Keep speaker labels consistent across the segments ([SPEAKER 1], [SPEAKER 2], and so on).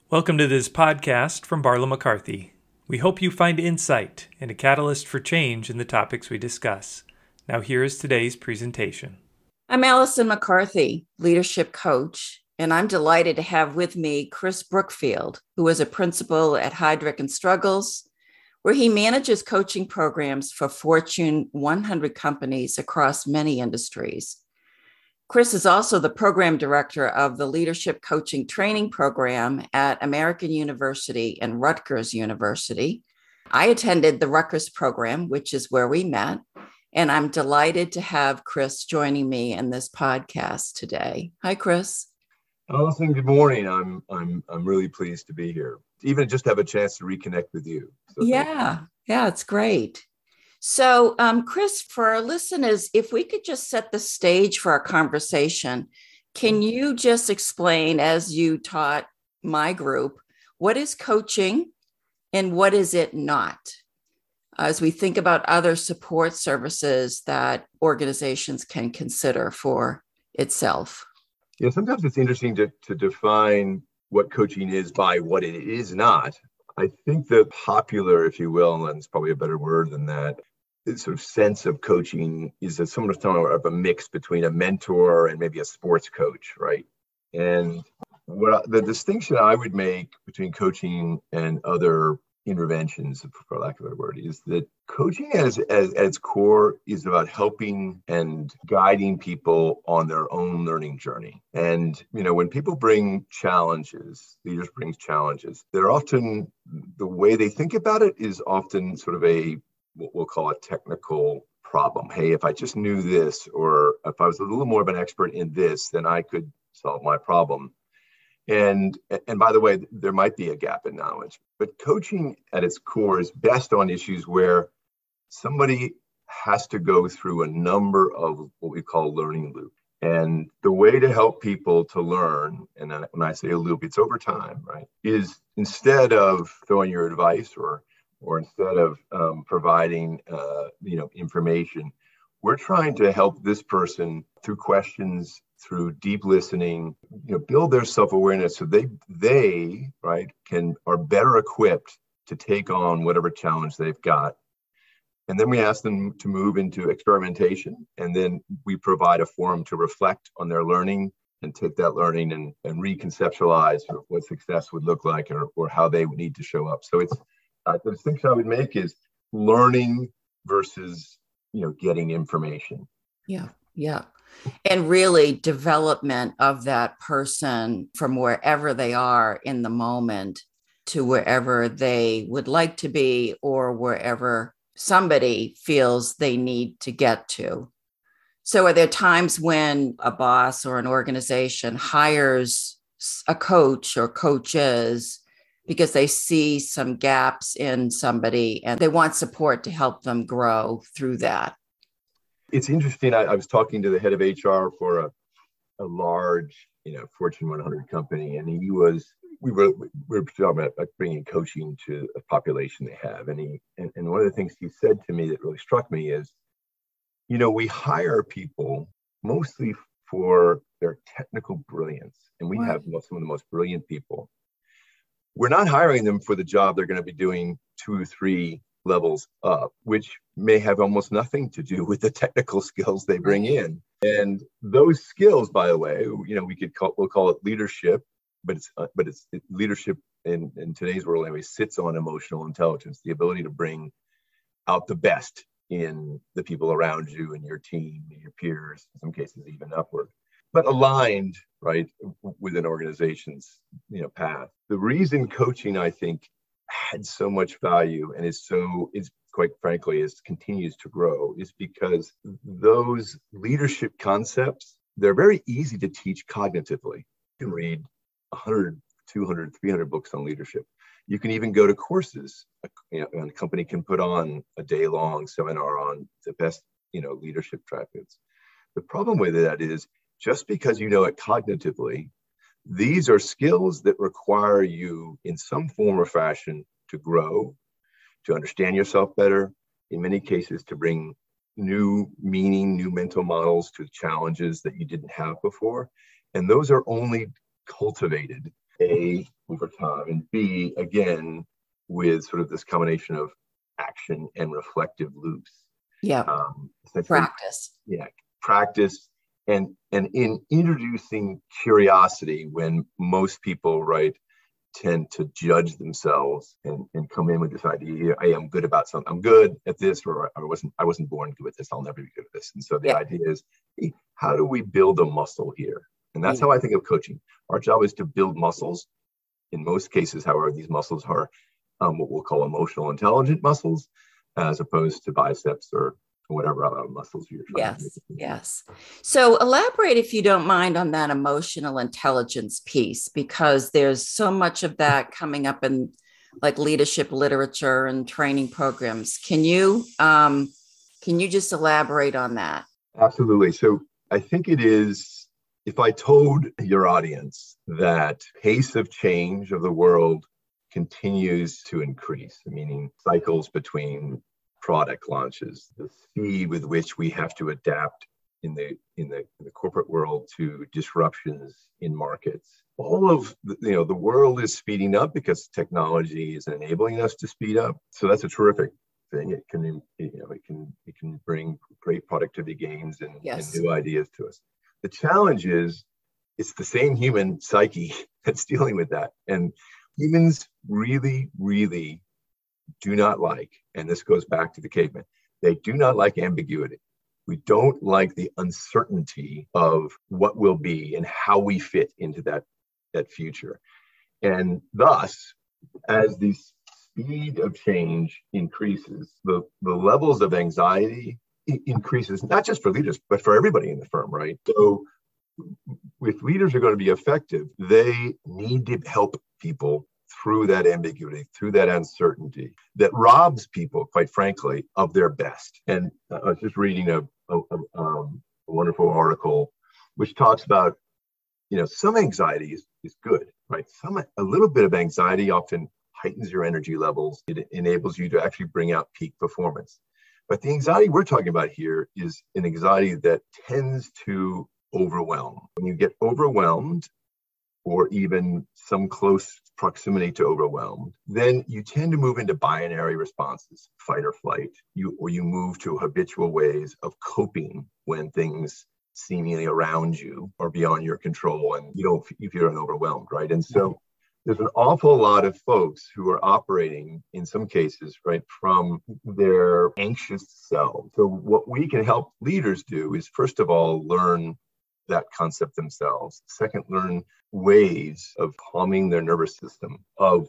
[SPEAKER 1] Welcome to this podcast from Barlow McCarthy. We hope you find insight and a catalyst for change in the topics we discuss. Now here is today's presentation.
[SPEAKER 2] I'm Allison McCarthy, leadership coach, and I'm delighted to have with me Chris Brookfield, who is a principal at Heidrick & Struggles, where he manages coaching programs for Fortune 100 companies across many industries. Chris is also the program director of the Leadership Coaching Training Program at American University and Rutgers University. I attended the Rutgers program, which is where we met, and I'm delighted to have Chris joining me in this podcast today. Hi, Chris.
[SPEAKER 3] Allison, good morning. I'm really pleased to be here. Even just have a chance to reconnect with you.
[SPEAKER 2] So yeah, it's great. So, Chris, for our listeners, if we could just set the stage for our conversation, can you just explain, as you taught my group, what is coaching and what is it not? As we think about other support services that organizations can consider for itself.
[SPEAKER 3] Yeah, sometimes it's interesting to define what coaching is by what it is not. I think the popular, if you will, and it's probably a better word than that, sort of sense of coaching is somewhat of a mix between a mentor and maybe a sports coach, right? And the distinction I would make between coaching and other interventions, for lack of a better word, is that coaching at its core is about helping and guiding people on their own learning journey. And, when people bring challenges, leaders bring challenges, they're often, the way they think about it is often sort of what we'll call a technical problem. Hey, if I just knew this, or if I was a little more of an expert in this, then I could solve my problem. And by the way, there might be a gap in knowledge, but coaching at its core is best on issues where somebody has to go through a number of what we call learning loop. And the way to help people to learn, and when I say a loop, it's over time, right, is instead of throwing your advice or instead of providing information, we're trying to help this person through questions, through deep listening, build their self-awareness so they are better equipped to take on whatever challenge they've got. And then we ask them to move into experimentation, and then we provide a forum to reflect on their learning and take that learning and reconceptualize what success would look like or how they would need to show up. So it's the distinction I would make is learning versus, getting information.
[SPEAKER 2] Yeah. And really development of that person from wherever they are in the moment to wherever they would like to be or wherever somebody feels they need to get to. So are there times when a boss or an organization hires a coach or coaches because they see some gaps in somebody and they want support to help them grow through that?
[SPEAKER 3] It's interesting. I was talking to the head of HR for a large, Fortune 100 company, and we were talking about bringing coaching to a population they have. And one of the things he said to me that really struck me is, we hire people mostly for their technical brilliance, and we have some of the most brilliant people. We're not hiring them for the job they're going to be doing 2 or 3 levels up, which may have almost nothing to do with the technical skills they bring in. And those skills, by the way, we'll call it leadership, but it's leadership in today's world anyway, sits on emotional intelligence, the ability to bring out the best in the people around you and your team, and your peers, in some cases even upward, but aligned, right, with an organization's, path. The reason coaching, I think, had so much value and is quite frankly, continues to grow is because those leadership concepts, they're very easy to teach cognitively. You can read 100, 200, 300 books on leadership. You can even go to courses. A company can put on a day-long seminar on the best, leadership tactics. The problem with that is just because you know it cognitively, these are skills that require you in some form or fashion to grow, to understand yourself better, in many cases to bring new meaning, new mental models to challenges that you didn't have before. And those are only cultivated A, over time, and B, again, with sort of this combination of action and reflective loops.
[SPEAKER 2] Yeah. Practice.
[SPEAKER 3] Yeah. Practice. And in introducing curiosity, when most people, right, tend to judge themselves and come in with this idea, I am good about something. I'm good at this, or I wasn't born good at this. I'll never be good at this. And so the idea is, hey, how do we build a muscle here? And that's how I think of coaching. Our job is to build muscles. In most cases, however, these muscles are what we'll call emotional intelligent muscles, as opposed to biceps or whatever other muscles you're trying to make.
[SPEAKER 2] Yes. So elaborate, if you don't mind, on that emotional intelligence piece, because there's so much of that coming up in like leadership literature and training programs. Can you just elaborate on that?
[SPEAKER 3] Absolutely. So I think it is, if I told your audience that pace of change of the world continues to increase, meaning cycles between product launches, the speed with which we have to adapt in the corporate world to disruptions in markets. All of the world is speeding up because technology is enabling us to speed up. So that's a terrific thing. It can bring great productivity gains and new ideas to us. The challenge is it's the same human psyche that's dealing with that, and humans really, really do not like, and this goes back to the caveman, they do not like ambiguity. We don't like the uncertainty of what will be and how we fit into that future. And thus, as the speed of change increases, the levels of anxiety increases, not just for leaders, but for everybody in the firm, right? So if leaders are going to be effective, they need to help people through that ambiguity, through that uncertainty that robs people, quite frankly, of their best. And I was just reading a wonderful article which talks about, some anxiety is good, right? A little bit of anxiety often heightens your energy levels. It enables you to actually bring out peak performance. But the anxiety we're talking about here is an anxiety that tends to overwhelm. When you get overwhelmed, or even some close proximity to overwhelmed, then you tend to move into binary responses, fight or flight. You move to habitual ways of coping when things seemingly around you are beyond your control, and you feel overwhelmed, right? And so there's an awful lot of folks who are operating, in some cases, right, from their anxious self. So what we can help leaders do is, first of all, learn that concept themselves. Second, learn ways of calming their nervous system, of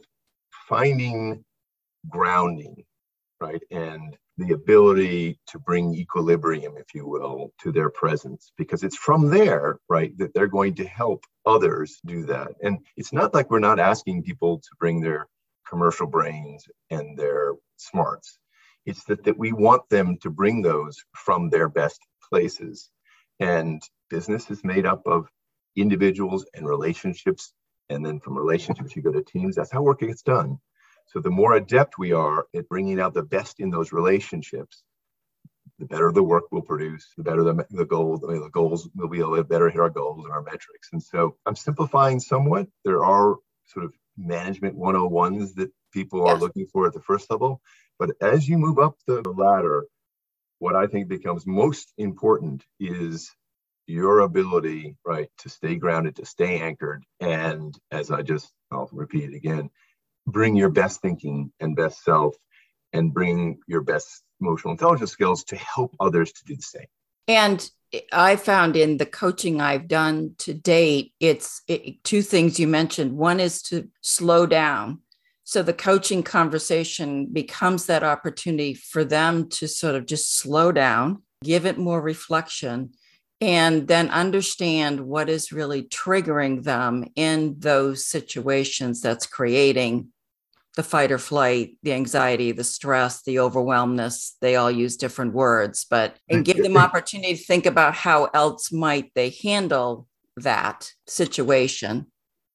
[SPEAKER 3] finding grounding, right? And the ability to bring equilibrium, if you will, to their presence, because it's from there, right, that they're going to help others do that. And it's not like we're not asking people to bring their commercial brains and their smarts. It's that we want them to bring those from their best places. And business is made up of individuals and relationships. And then from relationships, you go to teams. That's how work gets done. So the more adept we are at bringing out the best in those relationships, the better the work we'll produce, the better the goals. The goals will be able to better hit our goals and our metrics. And so I'm simplifying somewhat. There are sort of management 101s that people are looking for at the first level. But as you move up the ladder, what I think becomes most important is your ability, right, to stay grounded, to stay anchored. And I'll repeat it again, bring your best thinking and best self, and bring your best emotional intelligence skills to help others to do the same.
[SPEAKER 2] And I found in the coaching I've done to date, it's two things you mentioned. One is to slow down. So the coaching conversation becomes that opportunity for them to sort of just slow down, give it more reflection, and then understand what is really triggering them in those situations that's creating the fight or flight, the anxiety, the stress, the overwhelmness. They all use different words, and give them opportunity to think about how else might they handle that situation.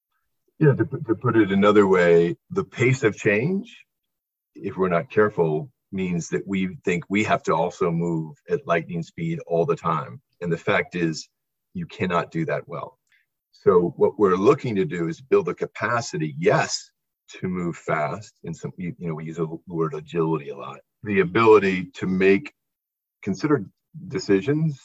[SPEAKER 3] Yeah, to put it another way, the pace of change, if we're not careful, means that we think we have to also move at lightning speed all the time. And the fact is, you cannot do that well. So what we're looking to do is build a capacity, yes, to move fast. In some, we use the word agility a lot. The ability to consider decisions,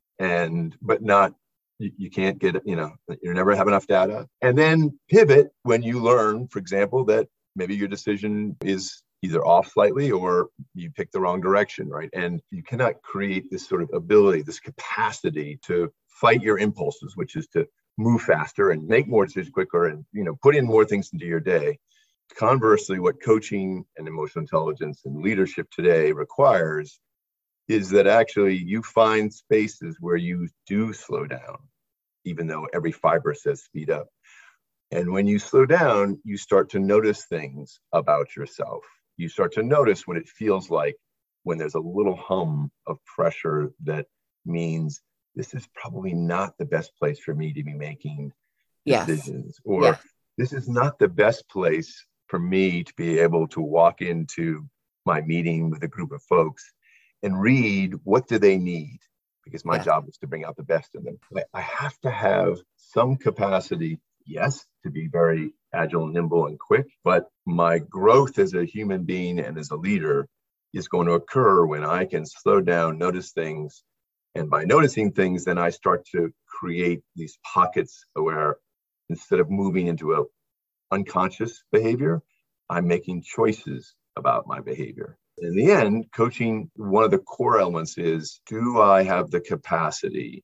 [SPEAKER 3] but not, you can't get, you never have enough data. And then pivot when you learn, for example, that maybe your decision is either off slightly or you pick the wrong direction, right? And you cannot create this sort of ability, this capacity to fight your impulses, which is to move faster and make more decisions quicker and, put in more things into your day. Conversely, what coaching and emotional intelligence and leadership today requires is that actually you find spaces where you do slow down, even though every fiber says speed up. And when you slow down, you start to notice things about yourself. You start to notice what it feels like when there's a little hum of pressure that means this is probably not the best place for me to be making decisions. Or this is not the best place for me to be able to walk into my meeting with a group of folks and read what do they need, because my job is to bring out the best in them. I have to have some capacity, yes, to be very agile, nimble, and quick, but my growth as a human being and as a leader is going to occur when I can slow down, notice things. And by noticing things, then I start to create these pockets where instead of moving into an unconscious behavior, I'm making choices about my behavior. In the end, coaching, one of the core elements is, do I have the capacity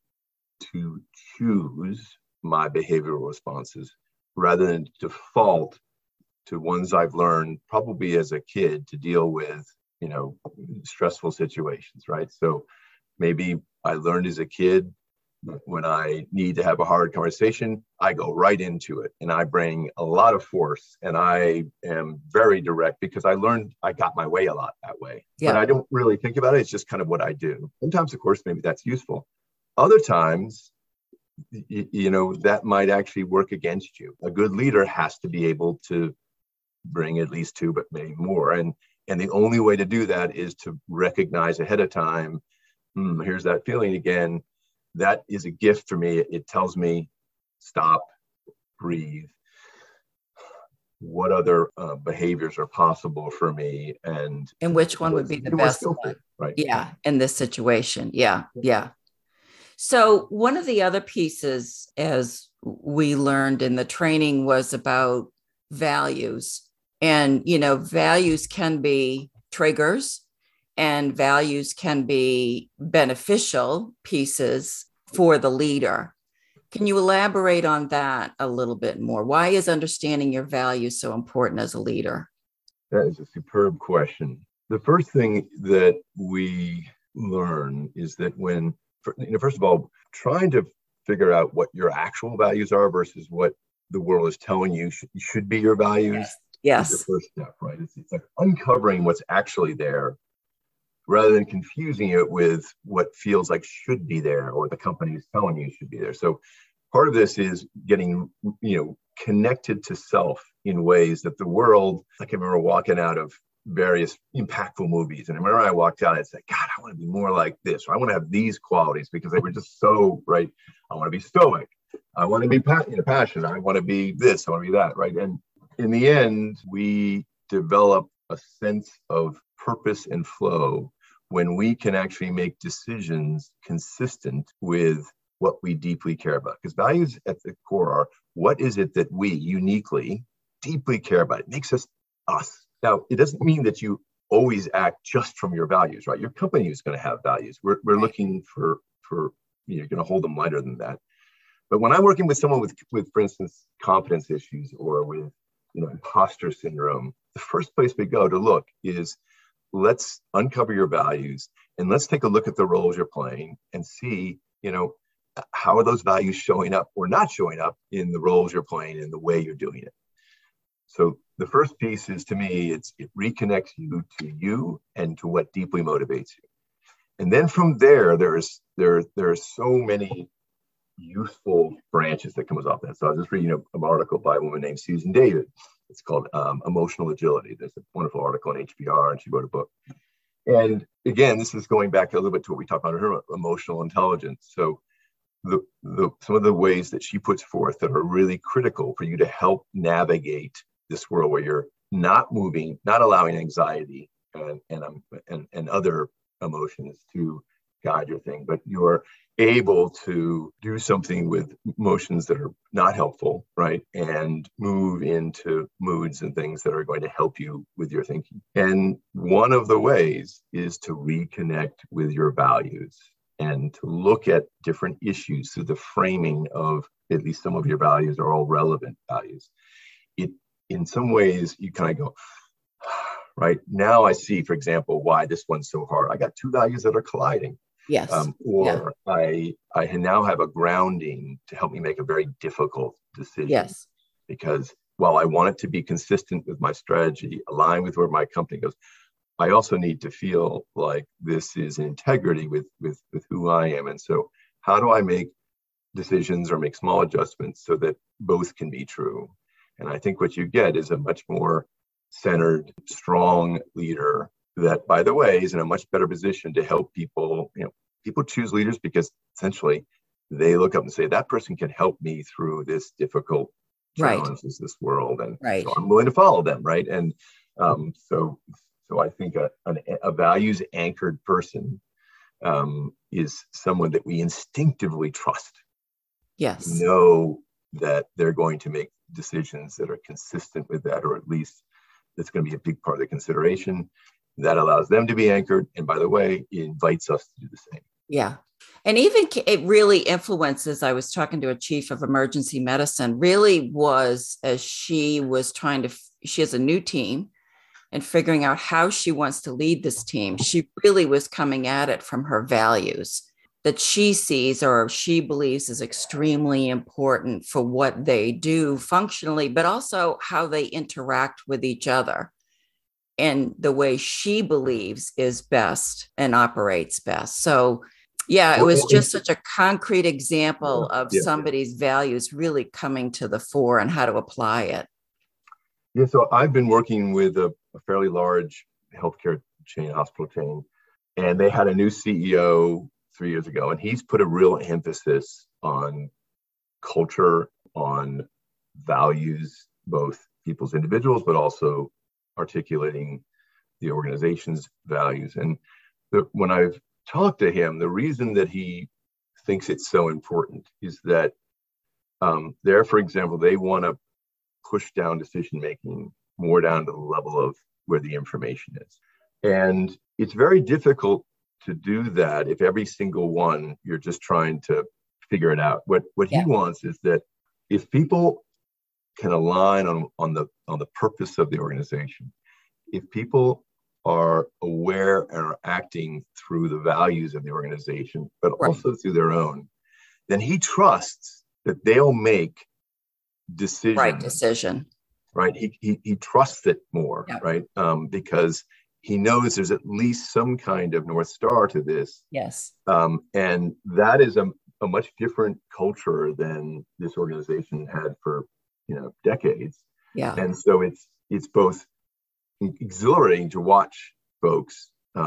[SPEAKER 3] to choose my behavioral responses rather than default to ones I've learned probably as a kid to deal with, stressful situations, right? So maybe I learned as a kid, when I need to have a hard conversation, I go right into it and I bring a lot of force and I am very direct because I learned I got my way a lot that way. But I don't really think about it. It's just kind of what I do. Sometimes, of course, maybe that's useful. Other times, that might actually work against you. A good leader has to be able to bring at least two, but maybe more. And the only way to do that is to recognize ahead of time, here's that feeling again. That is a gift for me. It tells me, stop, breathe. What other behaviors are possible for me? And
[SPEAKER 2] which one would be the best one?
[SPEAKER 3] Right.
[SPEAKER 2] Yeah. In this situation. Yeah. So one of the other pieces, as we learned in the training, was about values. And, values can be triggers and values can be beneficial pieces for the leader. Can you elaborate on that a little bit more? Why is understanding your values so important as a leader?
[SPEAKER 3] That is a superb question. The first thing that we learn is that first of all, trying to figure out what your actual values are versus what the world is telling you should be your values.
[SPEAKER 2] Yes.
[SPEAKER 3] Is the first step, right? It's like uncovering what's actually there rather than confusing it with what feels like should be there or the company is telling you should be there. So part of this is getting, connected to self in ways that the world, I can remember walking out of various impactful movies. And I remember I walked out and said, God, I want to be more like this. Or I want to have these qualities because they were just so, right? I want to be stoic. I want to be passionate. I want to be this. I want to be that, right? And in the end, we develop a sense of purpose and flow when we can actually make decisions consistent with what we deeply care about. Because values at the core are, what is it that we uniquely, deeply care about? It makes us us. Now, it doesn't mean that you always act just from your values, right? Your company is going to have values. We're looking for you're going to hold them lighter than that. But when I'm working with someone with, for instance, confidence issues or with, imposter syndrome, the first place we go to look is, let's uncover your values and let's take a look at the roles you're playing and see, how are those values showing up or not showing up in the roles you're playing and the way you're doing it. So the first piece is, to me, it reconnects you to you and to what deeply motivates you. And then from there, there are so many useful branches that comes off that. So I was just reading an article by a woman named Susan David. It's called Emotional Agility. There's a wonderful article on HBR, and she wrote a book. And again, this is going back a little bit to what we talked about her emotional intelligence. So some of the ways that she puts forth that are really critical for you to help navigate this world where you're not moving, not allowing anxiety and other emotions to guide your thing, but you're able to do something with emotions that are not helpful, right? And move into moods and things that are going to help you with your thinking. And one of the ways is to reconnect with your values and to look at different issues through the framing of at least some of your values are all relevant values. In some ways, you kind of go, right, now I see, for example, why this one's so hard. I got two values that are colliding.
[SPEAKER 2] Yes.
[SPEAKER 3] I now have a grounding to help me make a very difficult decision.
[SPEAKER 2] Yes.
[SPEAKER 3] Because while I want it to be consistent with my strategy, aligned with where my company goes, I also need to feel like this is in integrity with who I am. And so how do I make decisions or make small adjustments so that both can be true? And I think what you get is a much more centered, strong leader that, by the way, is in a much better position to help people. People choose leaders because essentially they look up and say, that person can help me through this difficult challenges, this world. And so I'm willing to follow them, right? And so I think a values anchored person is someone that we instinctively trust.
[SPEAKER 2] Yes.
[SPEAKER 3] Know that they're going to make decisions that are consistent with that, or at least that's going to be a big part of the consideration. That allows them to be anchored. And by the way, it invites us to do the same.
[SPEAKER 2] Yeah. And even it really influences, I was talking to a chief of emergency medicine, really was as she was she has a new team and figuring out how she wants to lead this team. She really was coming at it from her values that she sees or she believes is extremely important for what they do functionally, but also how they interact with each other and the way she believes is best and operates best. So yeah, it was just such a concrete example of somebody's values really coming to the fore and how to apply it.
[SPEAKER 3] Yeah, so I've been working with a fairly large healthcare chain, hospital chain, and they had a new CEO 3 years ago, and he's put a real emphasis on culture, on values, both people's individuals, but also articulating the organization's values. And when I've talked to him, the reason that he thinks it's so important is that there, for example, they want to push down decision-making more down to the level of where the information is. And it's very difficult to do that if every single one you're just trying to figure it out. What he wants is that if people can align on the purpose of the organization, if people are aware and are acting through the values of the organization, but also through their own, then he trusts that they'll make decisions.
[SPEAKER 2] Right decision.
[SPEAKER 3] Right. He trusts it more, right? Because he knows there's at least some kind of North Star to this.
[SPEAKER 2] Yes.
[SPEAKER 3] And that is a much different culture than this organization had for decades.
[SPEAKER 2] Yeah.
[SPEAKER 3] And so it's both exhilarating to watch folks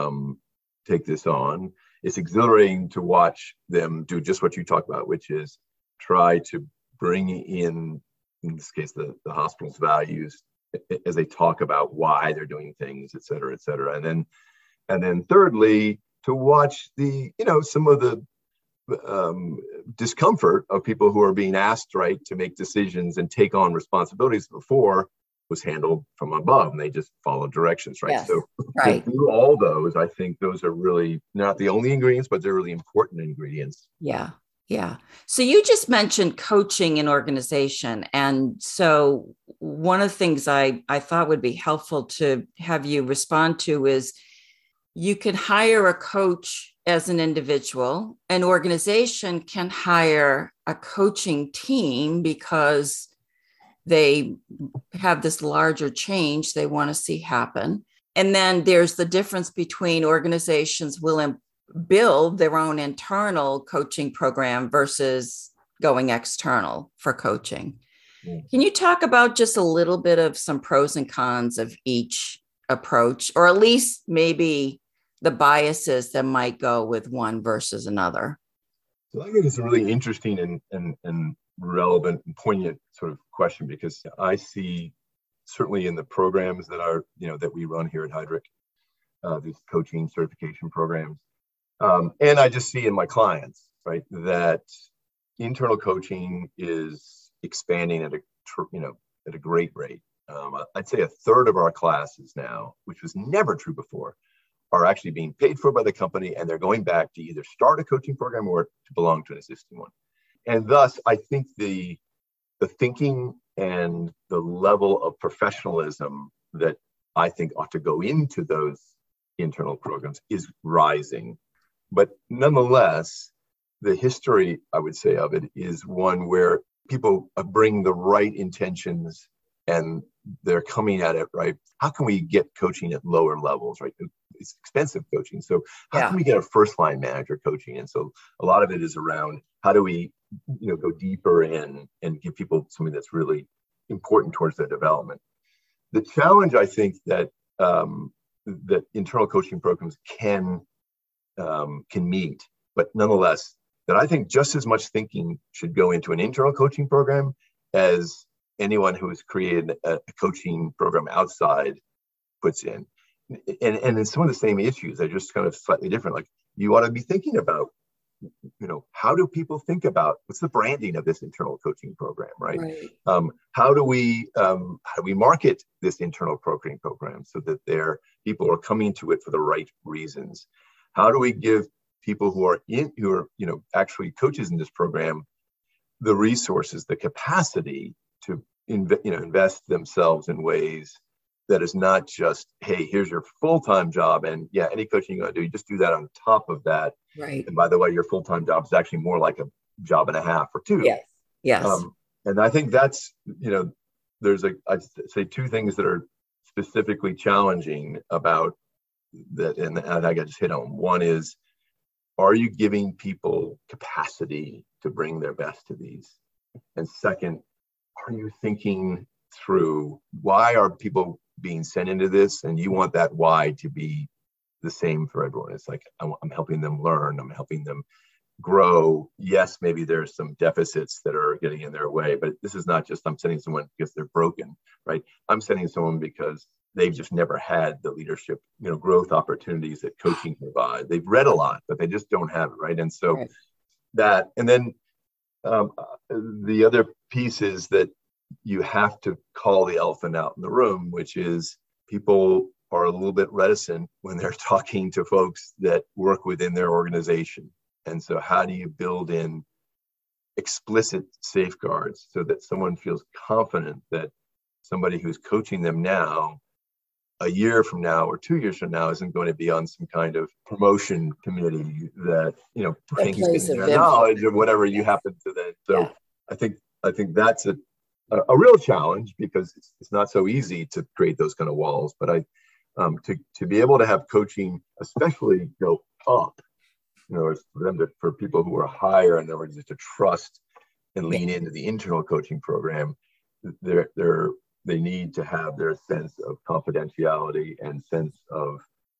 [SPEAKER 3] take this on. It's exhilarating to watch them do just what you talk about, which is try to bring in this case, the hospital's values as they talk about why they're doing things, et cetera, et cetera. And then thirdly, to watch some of the discomfort of people who are being asked, right, to make decisions and take on responsibilities before was handled from above and they just followed directions, right?
[SPEAKER 2] Yes,
[SPEAKER 3] so
[SPEAKER 2] right.
[SPEAKER 3] To do all those, I think those are really not the only ingredients, but they're really important ingredients.
[SPEAKER 2] Yeah. Yeah. So you just mentioned coaching in organization. And so one of the things I thought would be helpful to have you respond to is you can hire a coach as an individual. An organization can hire a coaching team because they have this larger change they want to see happen. And then there's the difference between organizations will build their own internal coaching program versus going external for coaching. Can you talk about just a little bit of some pros and cons of each approach, or at least maybe the biases that might go with one versus another?
[SPEAKER 3] So I think it's a really interesting and relevant and poignant sort of question, because I see certainly in the programs that are, that we run here at Heidrick, these coaching certification programs. And I just see in my clients, right, that internal coaching is expanding at a great rate. I'd say a third of our classes now, which was never true before, are actually being paid for by the company, and they're going back to either start a coaching program or to belong to an existing one. And thus, I think the thinking and the level of professionalism that I think ought to go into those internal programs is rising. But nonetheless, the history, I would say, of it is one where people bring the right intentions and they're coming at it, right? How can we get coaching at lower levels, right? It's expensive coaching. So how can we get a first line manager coaching? And so a lot of it is around how do we, go deeper in and give people something that's really important towards their development. The challenge, I think, that that internal coaching programs can meet, but nonetheless, that I think just as much thinking should go into an internal coaching program as anyone who has created a coaching program outside puts in. And it's some of the same issues, they're just kind of slightly different. Like, you ought to be thinking about, how do people think about what's the branding of this internal coaching program, right? How do we market this internal coaching program so that people are coming to it for the right reasons? How do we give people who are actually coaches in this program the resources, the capacity to invest themselves in ways that is not just, hey, here's your full-time job, and any coaching you're going to do, you just do that on top of that.
[SPEAKER 2] Right.
[SPEAKER 3] And by the way, your full-time job is actually more like a job and a half or two.
[SPEAKER 2] Yes.
[SPEAKER 3] And I think that's, I'd say two things that are specifically challenging about that, and I just hit on. One is, are you giving people capacity to bring their best to these? And second, are you thinking through why are people being sent into this, and you want that why to be the same for everyone? It's like, I'm helping them learn, I'm helping them grow. Yes, maybe there's some deficits that are getting in their way, but this is not just I'm sending someone because they're broken, right? I'm sending someone because they've just never had the leadership, growth opportunities that coaching provide. They've read a lot, but they just don't have it, right? And so that, and then the other piece is that you have to call the elephant out in the room, which is people are a little bit reticent when they're talking to folks that work within their organization. And so how do you build in explicit safeguards so that someone feels confident that somebody who's coaching them now, a year from now or 2 years from now, isn't going to be on some kind of promotion committee that, brings in their knowledge of whatever you happen to then. So I think that's a real challenge, because it's not so easy to create those kind of walls. But to be able to have coaching, especially go up, for people who are higher, in other words, to trust and lean into the internal coaching program, they need to have their sense of confidentiality and sense of,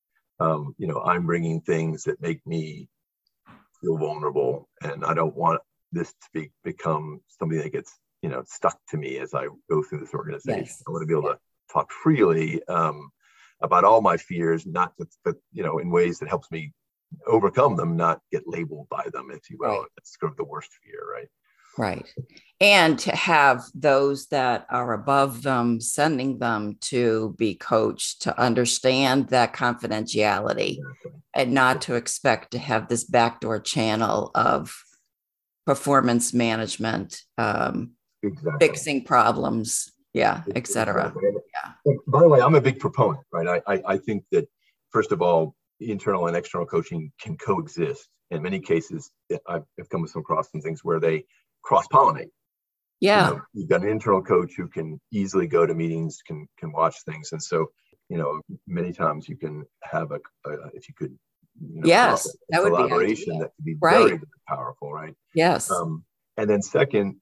[SPEAKER 3] I'm bringing things that make me feel vulnerable, and I don't want this to become something that gets stuck to me as I go through this organization. I want to be able to talk freely about all my fears, not but in ways that helps me overcome them, not get labeled by them, if you will. That's sort of the worst fear, right?
[SPEAKER 2] Right. And to have those that are above them, sending them to be coached, to understand that confidentiality, and not to expect to have this backdoor channel of performance management, fixing problems, et cetera.
[SPEAKER 3] By the way, I'm a big proponent, right? I think that, first of all, internal and external coaching can coexist. In many cases, I've come across some things where they cross-pollinate. You've got an internal coach who can easily go to meetings, can watch things, and so many times you can have if you could
[SPEAKER 2] that would
[SPEAKER 3] collaboration that could be very, very powerful, right? And then second,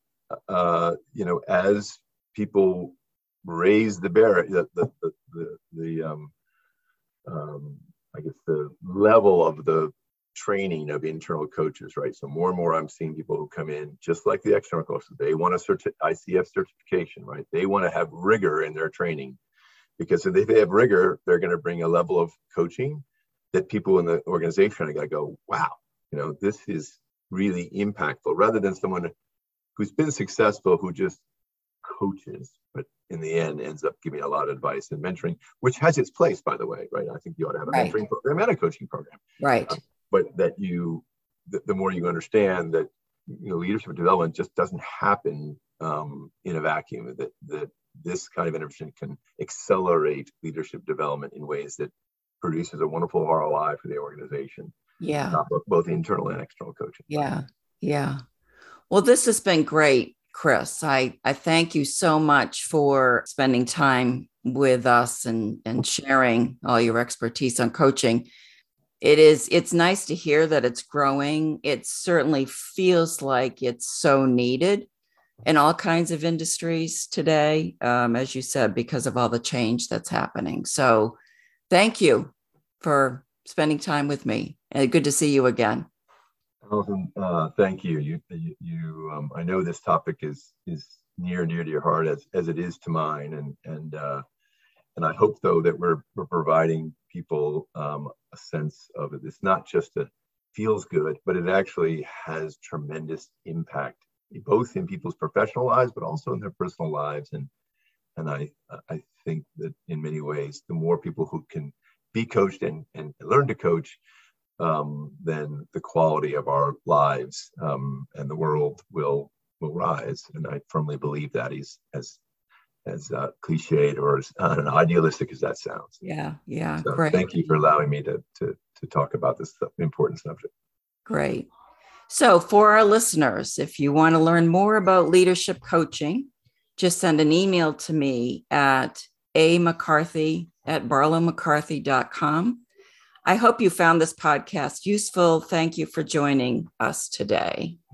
[SPEAKER 3] as people raise the barrier, I guess the level of the training of internal coaches, right? So more and more I'm seeing people who come in just like the external coaches. They want a ICF certification, right? They want to have rigor in their training, because if they have rigor, they're going to bring a level of coaching that people in the organization are going to go, wow, this is really impactful, rather than someone who's been successful who just coaches, but in the end ends up giving a lot of advice and mentoring, which has its place, by the way, right? I think you ought to have a mentoring program and a coaching program,
[SPEAKER 2] right?
[SPEAKER 3] But that the more you understand that leadership development just doesn't happen in a vacuum. That this kind of intervention can accelerate leadership development in ways that produces a wonderful ROI for the organization.
[SPEAKER 2] Yeah,
[SPEAKER 3] both internal and external coaching.
[SPEAKER 2] Yeah. Well, this has been great, Chris. I thank you so much for spending time with us and sharing all your expertise on coaching. It's nice to hear that it's growing. It certainly feels like it's so needed in all kinds of industries today, as you said, because of all the change that's happening. So thank you for spending time with me, and good to see you again.
[SPEAKER 3] Allison, thank you. You I know this topic is near and dear to your heart as it is to mine, and I hope though that we're providing people a sense of it. It's not just a feels good, but it actually has tremendous impact, both in people's professional lives, but also in their personal lives. And I think that in many ways, the more people who can be coached and learn to coach, then the quality of our lives and the world will rise. And I firmly believe that is as cliched or as idealistic as that sounds.
[SPEAKER 2] Yeah,
[SPEAKER 3] so
[SPEAKER 2] great.
[SPEAKER 3] Thank you for allowing me to talk about this important subject.
[SPEAKER 2] Great. So for our listeners, if you want to learn more about leadership coaching, just send an email to me at amccarthy@barlowmccarthy.com. I hope you found this podcast useful. Thank you for joining us today.